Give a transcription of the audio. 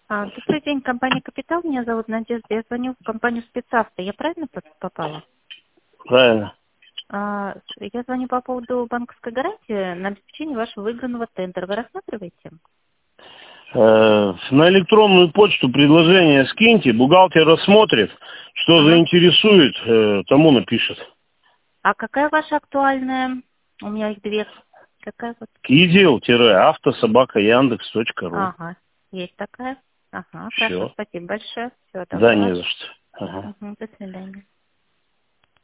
Добрый день, компания «Капитал». Меня зовут Надежда. Я звоню в компанию «Спецавто». Я правильно попала? Правильно. Я звоню по поводу банковской гарантии на обеспечение вашего выигранного тендера. Вы рассматриваете? На электронную почту предложение скиньте, бухгалтер рассмотрит, что Ага. заинтересует, тому напишет. А какая ваша актуальная? У меня их две. Какая вот? Кизел-автособака-яндекс.ру. Ага, есть такая. Ага, хорошо, Все. спасибо большое. Всего Да, доброго. не за что. Ага. До свидания.